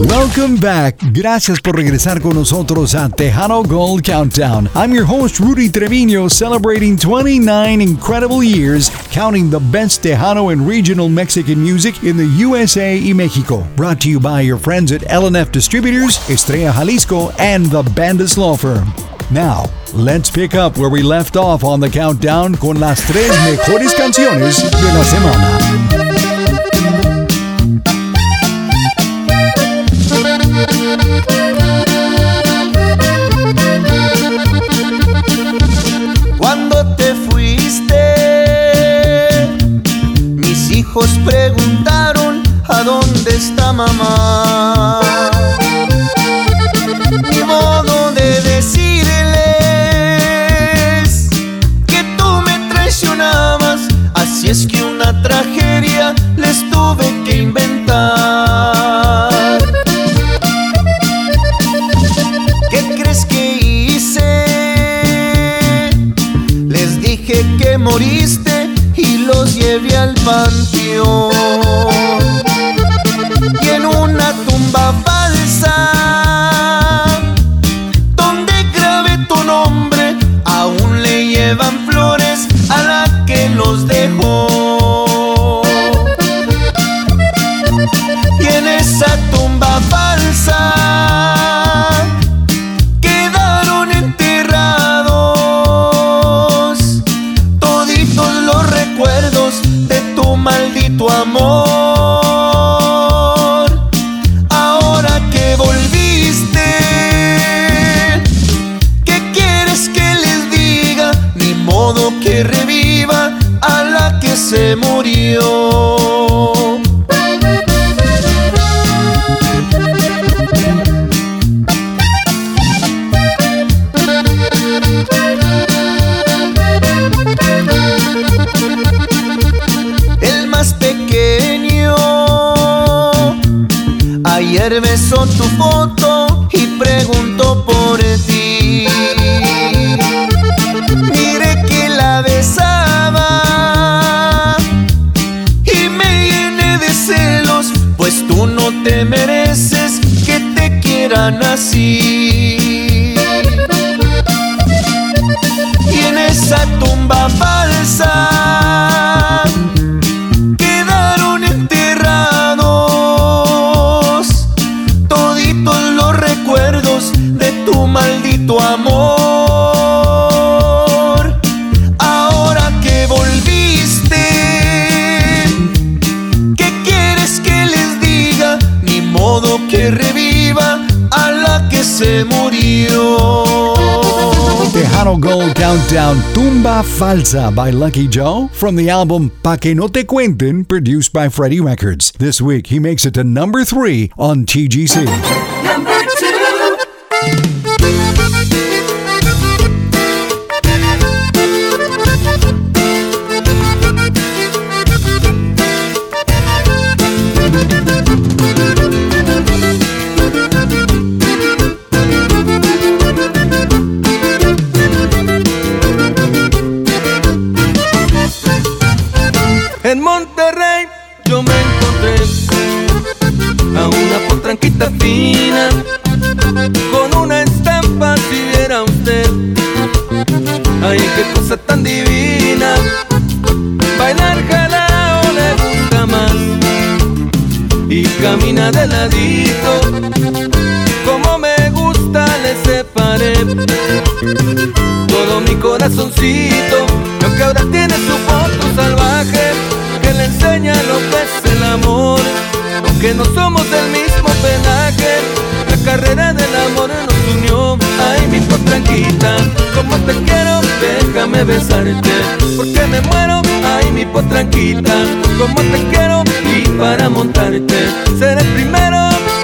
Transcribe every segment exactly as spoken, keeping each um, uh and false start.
Welcome back. Gracias por regresar con nosotros a Tejano Gold Countdown. I'm your host, Rudy Treviño, celebrating twenty-nine incredible years, counting the best Tejano and regional Mexican music in the U S A y Mexico. Brought to you by your friends at L and F Distributors, Estrella Jalisco, and the Bandis Law Firm. Now, let's pick up where we left off on the countdown con las tres mejores canciones de la semana. Cuando te fuiste, mis hijos preguntaron ¿a dónde está mamá? Ni modo de decirles que tú me traicionabas, así es que una tragedia les tuve que inventar. ¿Qué crees que hice? Les dije que moriste y los llevé al panteón. Y en una tumba falsa, donde grabé tu nombre, aún le llevan flores a la que los dejó. Y en esa tumba falsa quedaron enterrados toditos los recuerdos de tu maldito amor. Ahora que volviste, ¿qué quieres que les diga? Ni modo que reviva a la que se murió. El más pequeño ayer besó tu foto y preguntó por ti. Miré que la besaba y me llené de celos, pues tú no te mereces que te quieran así. Y en esa tumba falsa quedaron enterrados toditos los recuerdos de tu maldito amor. Ahora que volviste, ¿qué quieres que les diga? Ni modo que reviva a la que se murió. Tejano Gold Countdown, Tumba Falsa by Lucky Joe from the album Pa' Que No Te Cuenten, produced by Freddie Records. This week, he makes it to number three on T G C. Number two. En Monterrey yo me encontré a una potranquita fina con una estampa, si viera usted, ay, qué cosa tan divina. Bailar jalao le gusta más y camina de ladito, como me gusta le separé todo mi corazoncito. Y aunque ahora tiene su foto salvaje que le enseña lo que es el amor, aunque no somos del mismo penaje, la carrera del amor nos unió. Ay, mi potranquita, como te quiero, déjame besarte, porque me muero. Ay, mi potranquita, como te quiero, y para montarte seré el primero.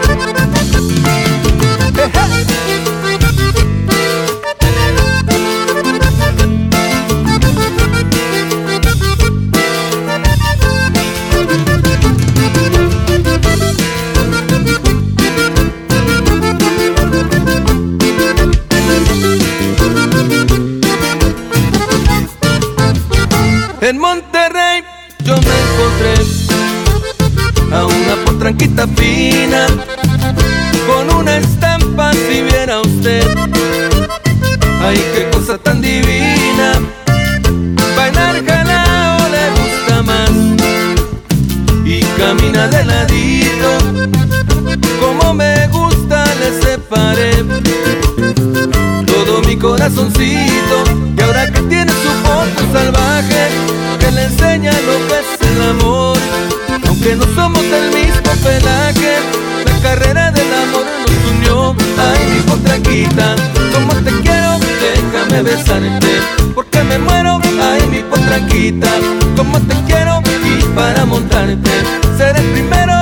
En Monterrey yo me encontré a una potranquita fina con una estampa si viera usted. Ay, qué cosa tan divina, bailar jalao le gusta más y camina de ladito, como me gusta le separé todo mi corazoncito, y ahora que tiene su foto salvaje que le enseña lo que es el amor, aunque no somos del mismo pelaje, la carrera del amor nos unió. Ay, mi potranquita, como te quiero, déjame besarte, porque me muero. Ay, mi potranquita, como te quiero, y para montarte seré el primero.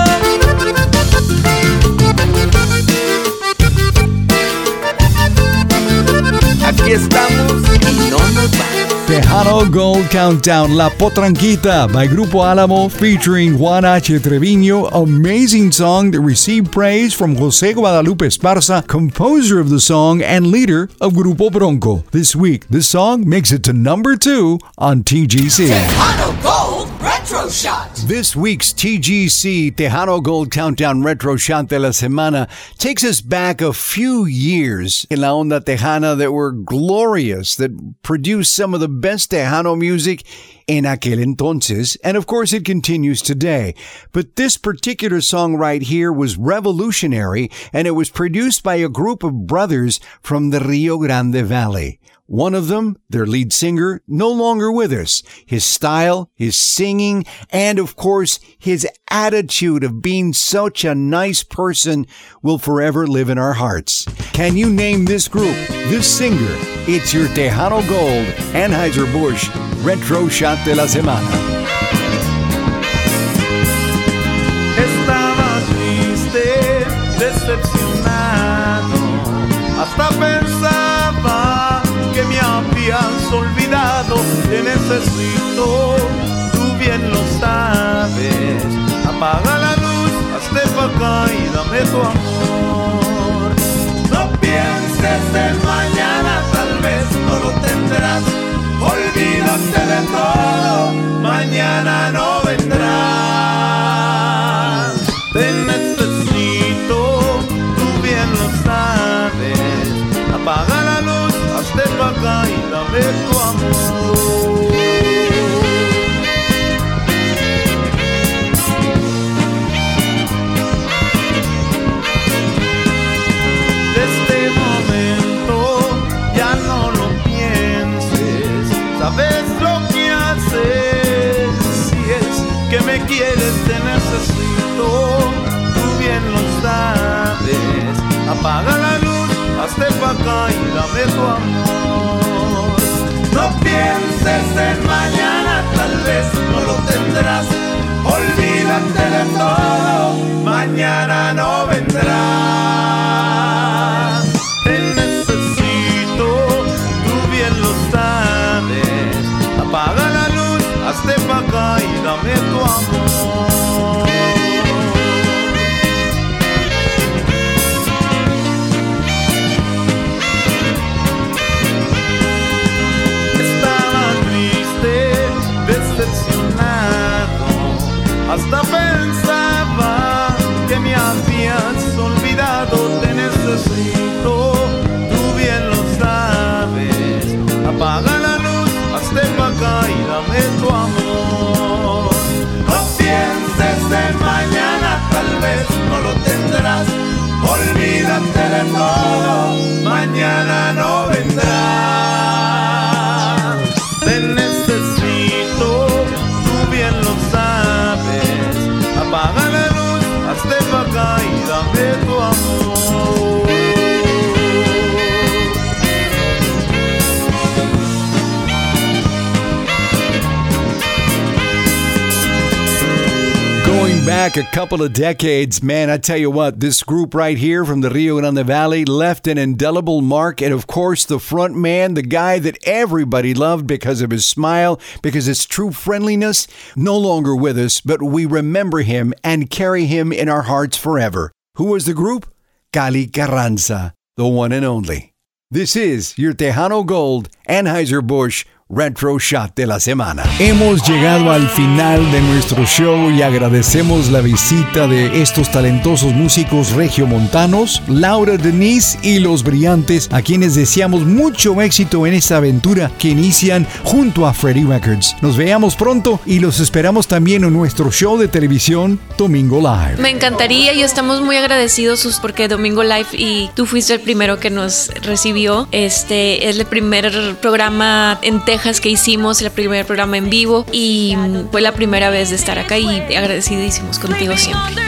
Aquí estamos y no nos vamos. Tejano Gold Countdown, La Potranquita by Grupo Álamo featuring Juan H. Treviño. Amazing song that received praise from José Guadalupe Esparza, composer of the song and leader of Grupo Bronco. This week, this song makes it to number two on T G C. Tejano Gold Retro Shot. This week's T G C Tejano Gold Countdown Retro Shot de la Semana takes us back a few years in la onda tejana that were glorious, that produced some of the best Tejano music en aquel entonces, and of course it continues today. But this particular song right here was revolutionary, and it was produced by a group of brothers from the Rio Grande Valley. One of them, their lead singer, no longer with us. His style, his singing, and of course, his attitude of being such a nice person will forever live in our hearts. Can you name this group, this singer? It's your Tejano Gold Anheuser-Busch Retro Shot de la Semana. Estaba triste, decepcionado, hasta pensaba que me habías olvidado. Te necesito, tú bien lo sabes. Apaga la luz, hazte pa' acá y dame tu amor. No pienses en mañana, tal vez no lo tendrás. Olvídate de todo, mañana no vendrás. Te necesito, tú bien lo sabes. Apaga la luz, hazte pa' acá y dame tu amor. Desde momento ya no lo pienses, sabes lo que haces. Si es que me quieres, te necesito, tú bien lo sabes. Apaga la luz, hazte pa' acá y dame tu amor. No pienses en mañana, tal vez no lo tendrás. Olvídate de todo, mañana no vendrás. Te necesito, tú bien lo sabes. Apaga la luz, hazte pa' acá y dame tu amor. Hasta pensaba que me habías olvidado. Te necesito, tú bien lo sabes. Apaga la luz, hazte pa' acá y dame tu amor. No pienses en mañana, tal vez no lo tendrás. Olvídate de todo, mañana no vendrás. Te necesito, tú bien lo sabes. Apaga la luz, hazte pa' acá y dame tu amor. Going back a couple of decades, man, I tell you what, this group right here from the Rio Grande Valley left an indelible mark. And of course, the front man, the guy that everybody loved because of his smile, because his true friendliness, no longer with us, but we remember him and carry him in our hearts forever. Who was the group? Cali Carranza, the one and only. This is your Tejano Gold Anheuser-Busch Retro Shot de la semana. Hemos llegado al final de nuestro show y agradecemos la visita de estos talentosos músicos regiomontanos, Laura Denise y Los Brillantes, a quienes deseamos mucho éxito en esta aventura que inician junto a Freddie Records. Nos veamos pronto y los esperamos también en nuestro show de televisión Domingo Live. Me encantaría y estamos muy agradecidos porque Domingo Live y tú fuiste el primero que nos recibió. Este es el primer programa en Texas que hicimos, el primer programa en vivo y fue la primera vez de estar acá y agradecidísimos contigo siempre.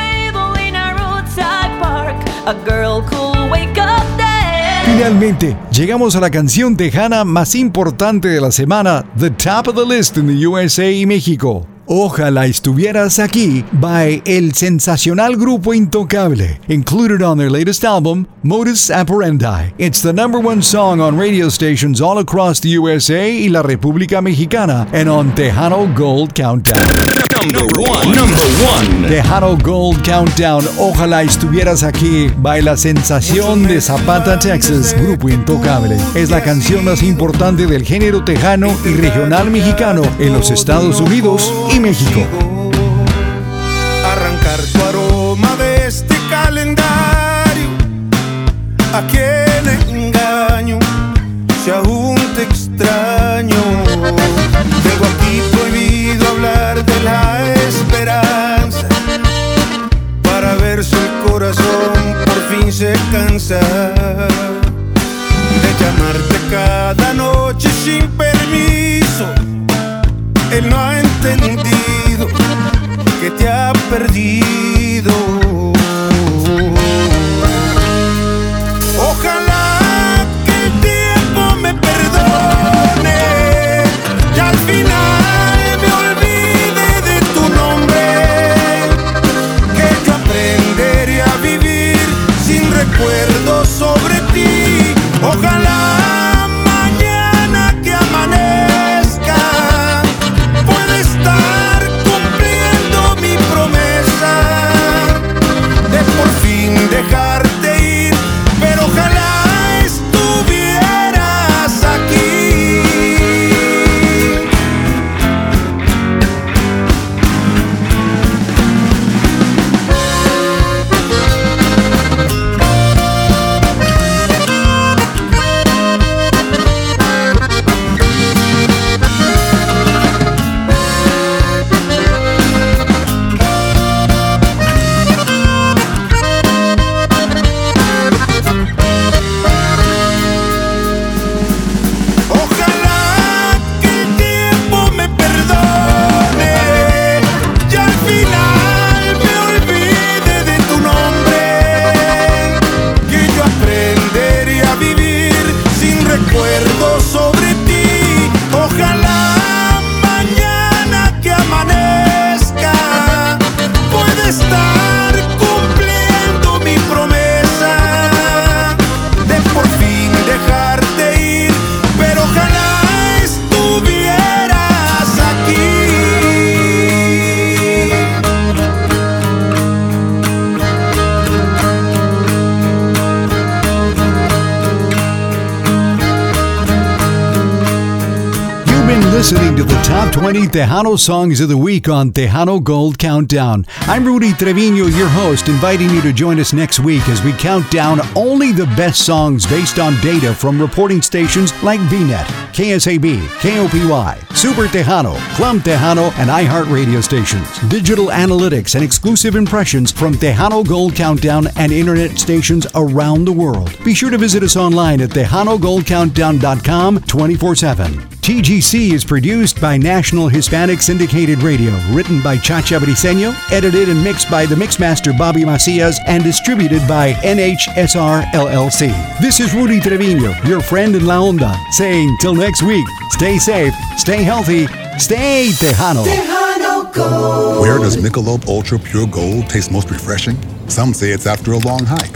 Finalmente, llegamos a la canción tejana más importante de la semana, the top of the list in the U S A y México. Ojalá estuvieras aquí by el sensacional grupo Intocable, included on their latest album, Modus Operandi. It's the number one song on radio stations all across the U S A y la República Mexicana and on Tejano Gold Countdown. Number one, number one. Tejano Gold Countdown, ojalá estuvieras aquí by la sensación de Zapata, Texas, grupo Intocable. Es la canción más importante del género tejano y regional mexicano en los Estados Unidos y México. Arrancar tu aroma de este calendario, a quien engaño si aún te extraño. Tengo aquí prohibido hablar de la esperanza, para ver si el corazón por fin se cansa de llamarte cada noche sin permiso. Él no ha entendido que te ha perdido. Ojalá que el tiempo me perdone y al final me olvide de tu nombre, que yo aprenderé a vivir sin recuerdos sobre ti. Ojalá mañana que amanezca pueda estar cumpliendo mi promesa de por fin dejarte ir, pero ojalá estuvieras aquí. Listening to the top twenty Tejano songs of the week on Tejano Gold Countdown. I'm Rudy Trevino, your host, inviting you to join us next week as we count down only the best songs based on data from reporting stations like V net, K S A B, K O P Y, Super Tejano, Clum Tejano, and iHeart radio stations. Digital analytics and exclusive impressions from Tejano Gold Countdown and internet stations around the world. Be sure to visit us online at tejano gold countdown dot com twenty-four seven. T G C is produced by National Hispanic Syndicated Radio, written by Chacha Briseño, edited and mixed by the Mixmaster Bobby Macias, and distributed by N H S R L L C. This is Rudy Trevino, your friend in La Onda, saying till next week, stay safe, stay healthy, stay Tejano. Tejano Gold. Where does Michelob Ultra Pure Gold taste most refreshing? Some say it's after a long hike,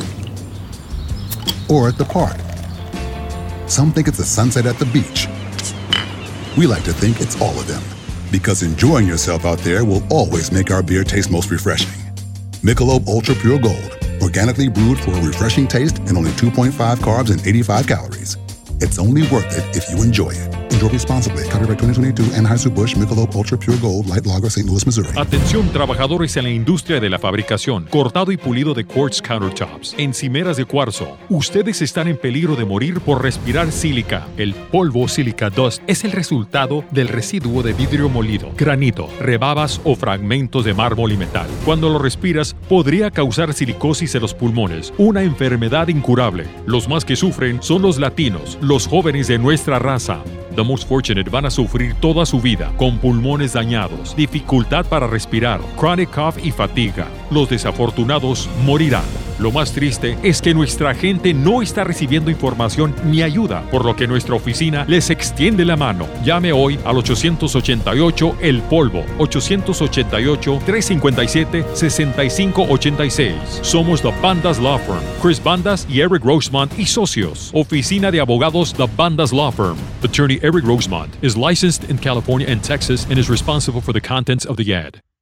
or at the park. Some think it's a sunset at the beach. We like to think it's all of them, because enjoying yourself out there will always make our beer taste most refreshing. Michelob Ultra Pure Gold, organically brewed for a refreshing taste and only two point five carbs and eighty-five calories. It's only worth it if you enjoy it. Enjoy responsibly. Copyright twenty twenty-two Anheuser-Busch Michelob Ultra Pure Gold Light Lager, Saint Louis, Missouri. Atención trabajadores en la industria de la fabricación, cortado y pulido de quartz countertops, encimeras de cuarzo. Ustedes están en peligro de morir por respirar sílica. El polvo sílica dust es el resultado del residuo de vidrio molido, granito, rebabas o fragmentos de mármol y metal. Cuando lo respiras, podría causar silicosis en los pulmones, una enfermedad incurable. Los más que sufren son los latinos, los jóvenes de nuestra raza. The most fortunate van a sufrir toda su vida con pulmones dañados, dificultad para respirar, chronic cough y fatiga. Los desafortunados morirán. Lo más triste es que nuestra gente no está recibiendo información ni ayuda, por lo que nuestra oficina les extiende la mano. Llame hoy al ocho ocho ocho El Polvo, ocho ocho ocho, tres cinco siete, seis cinco ocho seis. Somos The Bandas Law Firm, Chris Bandas y Eric Rosemont y socios. Oficina de abogados The Bandas Law Firm. Attorney Eric Rosemont is licensed in California and Texas and is responsible for the contents of the ad.